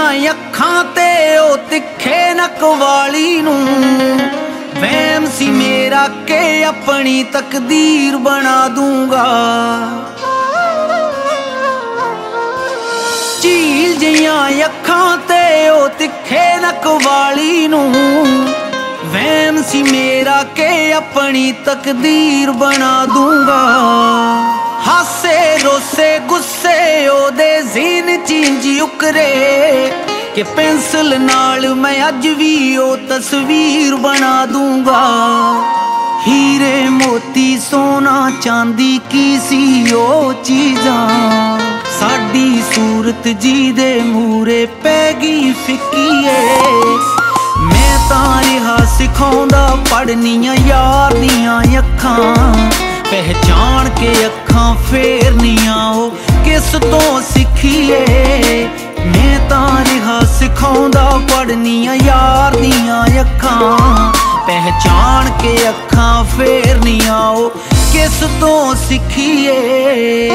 ਅੱਖਾਂ ਤੇ ਉਹ ਤਿੱਖੇ ਨੱਕ ਵਾਲੀ ਨੂੰ ਵਹਿਮ ਸੀ ਮੇਰਾ ਕਿ ਆਪਣੀ ਤਕਦੀਰ ਬਣਾ ਦੂੰਗਾ। ਝੀਲ ਜਿਹੀਆਂ ਅੱਖਾਂ ਤੇ ਉਹ ਤਿੱਖੇ ਨੱਕ ਵਾਲੀ ਨੂੰ ਵਹਿਮ ਸੀ ਮੇਰਾ ਕਿ ਆਪਣੀ ਤਕਦੀਰ ਬਣਾ ਦੂੰਗਾ। ਹਾਸੇ ਰੋਸੇ ਗੁੱਸੇ ਉਹਦੇ ਜ਼ੀਨ ਚਿੰਜ ਉਕਰੇ ਕਿ ਪੈਨਸਲ ਨਾਲ ਮੈਂ ਅੱਜ ਵੀ ਉਹ ਤਸਵੀਰ ਬਣਾ ਦੂੰਗਾ। ਹੀਰੇ ਮੋਤੀ ਸੋਨਾ ਚਾਂਦੀ ਕੀ ਸੀ ਉਹ ਚੀਜ਼ਾਂ ਸਾਡੀ ਸੂਰਤ ਜੀ ਦੇ ਮੂਰੇ ਪੈ ਗਈ ਫਿੱਕੀ ਏ। ਮੈਂ ਤਾਂ ਰਿਹਾ ਸਿਖਾਉਂਦਾ ਪੜ੍ਹਨੀਆਂ ਯਾਰ ਦੀਆਂ ਅੱਖਾਂ ਪਹਿਚਾਣ ਕੇ ਅੱਖਾਂ ਫੇਰਨੀਆਂ ਉਹ ਕਿਸ ਤੋਂ ਸਿੱਖੀਏ। ਮੈਂ ਤਾਂ ਰਿਹਾ ਸਿਖਾਉਂਦਾ ਪੜ੍ਹਨੀਆਂ ਯਾਰ ਦੀਆਂ ਅੱਖਾਂ ਪਹਿਚਾਣ ਕੇ ਅੱਖਾਂ ਫੇਰਨੀਆਂ ਉਹ ਕਿਸ ਤੋਂ ਸਿੱਖੀਏ।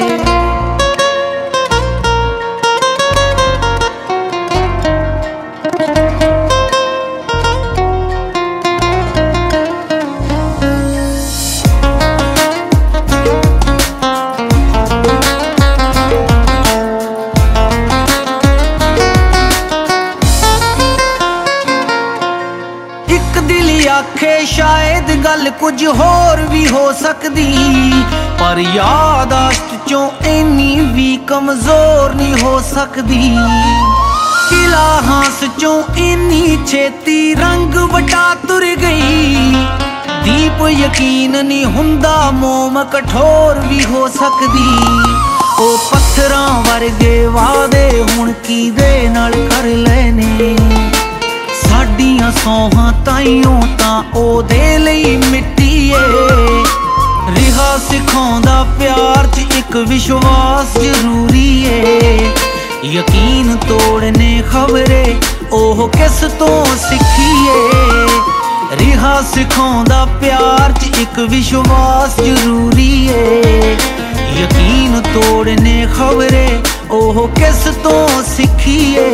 ਆਖੇ ਸ਼ਾਇਦ ਗੱਲ ਕੁਝ ਹੋਰ ਵੀ ਹੋ ਸਕਦੀ ਪਰ ਯਾਦਾਸ਼ਤ ਚੋਂ ਇੰਨੀ ਵੀ ਕਮਜ਼ੋਰ ਨਹੀਂ ਹੋ ਸਕਦੀ। ਕਿਲਾ ਹਾਂਸ ਚੋਂ ਇੰਨੀ ਛੇਤੀ ਰੰਗ ਵਟਾ ਤੁਰ ਗਈ। ਦੀਪ ਯਕੀਨ ਨਹੀਂ ਹੁੰਦਾ ਮੋਮ ਕਠੋਰ ਵੀ ਹੋ ਸਕਦੀ। ਉਹ ਪੱਥਰਾਂ ਵਰਗੇ ਵਾਅਦੇ ਹੁਣ ਕਿਹਦੇ ਨਾਲ ਕਰ ਲੈਣੇ। ਸਾਡੀਆਂ ਸੌਹਾਂ ਤਾਈਓ ਤਾਂ ਉਹਦੇ ਲਈ ਮਿੱਟੀ ਏ। ਰਿਹਾ ਸਿਖਾਉਂਦਾ ਪਿਆਰ 'ਚ ਇੱਕ ਵਿਸ਼ਵਾਸ ਜ਼ਰੂਰੀ ਏ। ਯਕੀਨ ਤੋੜਨੇ ਖਬਰੇ ਉਹ ਕਿਸ ਤੋਂ ਸਿੱਖੀਏ। ਰਿਹਾ ਸਿਖਾਉਂਦਾ ਪਿਆਰ 'ਚ ਇੱਕ ਵਿਸ਼ਵਾਸ ਜ਼ਰੂਰੀ ਏ। ਯਕੀਨ ਤੋੜਨੇ ਖਬਰੇ ਉਹ ਕਿਸ ਤੋਂ ਸਿੱਖੀਏ।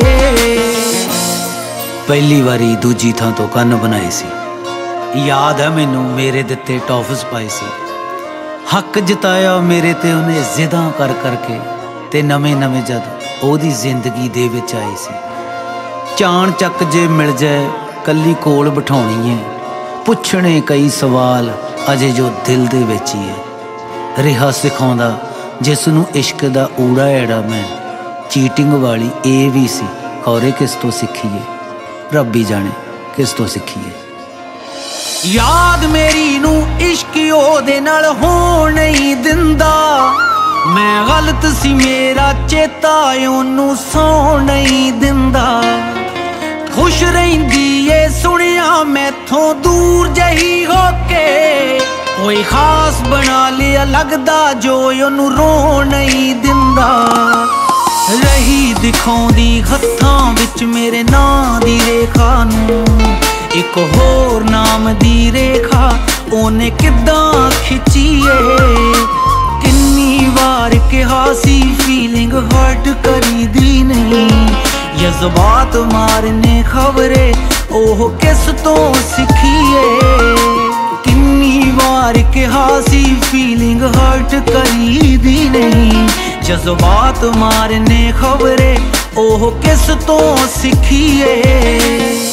ਪਹਿਲੀ ਵਾਰੀ ਦੂਜੀ ਥਾਂ ਤੋਂ ਕੰਨ ਬਣਾਏ ਸੀ। ਯਾਦ ਹੈ ਮੈਨੂੰ ਮੇਰੇ ਦਿੱਤੇ ਟੌਫਸ ਪਾਏ ਸੀ। ਹੱਕ ਜਤਾਇਆ ਮੇਰੇ ਤੇ ਉਹਨੇ ਜ਼ਿੱਦਾਂ ਕਰ ਕਰਕੇ ਤੇ ਨਵੇਂ ਨਵੇਂ ਜਦ ਉਹਦੀ ਜ਼ਿੰਦਗੀ ਦੇ ਵਿੱਚ ਆਏ ਸੀ। ਚਾਣ ਚੱਕ ਜੇ ਮਿਲ ਜਾਏ ਕੱਲੀ ਕੋਲ ਬਿਠਾਉਣੀ ਏ। ਪੁੱਛਣੇ ਕਈ ਸਵਾਲ ਅਜੇ ਜੋ ਦਿਲ ਦੇ ਵਿੱਚ ਹੀ ਏ। ਰਿਹਾ ਸਿਖਾਉਂਦਾ ਜਿਸ ਨੂੰ ਇਸ਼ਕ ਦਾ ਊੜਾ ਐੜਾ ਮੈਂ ਚੀਟਿੰਗ ਵਾਲੀ ਇਹ ਵੀ ਸੀ। ਖੌਰੇ ਕਿਸ ਤੋਂ ਸਿੱਖੀਏ ਰੱਬ ਹੀ ਜਾਣੇ ਕਿਸ ਤੋਂ ਸਿੱਖੀਏ। ਯਾਦ ਮੇਰੀ ਨੂੰ ਇਸ਼ਕ ਉਹਦੇ ਨਾਲ ਹੋਣ ਨਹੀਂ ਦਿੰਦਾ। ਮੈਂ ਗਲਤ ਸੀ ਮੇਰਾ ਚੇਤਾ ਉਹਨੂੰ ਸੌਣ ਨਹੀਂ ਦਿੰਦਾ। ਖੁਸ਼ ਰਹਿੰਦੀ ਏ ਸੁਣਿਆ ਮੈਥੋਂ ਦੂਰ ਜਹੀ ਹੋ ਕੇ। ਕੋਈ ਖਾਸ ਬਣਾ ਲਿਆ ਲੱਗਦਾ ਜੋ ਉਹਨੂੰ ਰੋਣ ਨਹੀਂ ਦਿੰਦਾ। ਰਹੀ ਦਿਖਾਉਂਦੀ ਹੱਥਾਂ ਵਿੱਚ ਮੇਰੇ ਨਾਂ ਦੀ ਰੇਖਾ ਨੂੰ ਇੱਕ ਹੋਰ ਨਾਮ ਦੀ ਰੇਖਾ ਉਹਨੇ ਕਿੱਦਾਂ ਖਿੱਚੀ ਏ। ਕਿੰਨੀ ਵਾਰ ਕਿਹਾ ਸੀ ਫੀਲਿੰਗ ਹਰਟ ਕਰੀਦੀ ਨਹੀਂ। ਜਜ਼ਬਾਤ ਮਾਰਨੇ ਖਬਰੇ ਉਹ ਕਿਸ ਤੋਂ ਸਿੱਖੀਏ। ਕਿੰਨੀ ਵਾਰ ਕਿਹਾ ਸੀ ਫੀਲਿੰਗ ਹਰਟ ਕਰੀਦੀ ਨਹੀਂ। ਜਜ਼ਬਾਤ ਮਾਰਨੇ ਖਬਰੇ ਉਹ ਕਿਸ ਤੋਂ ਸਿੱਖੀਏ।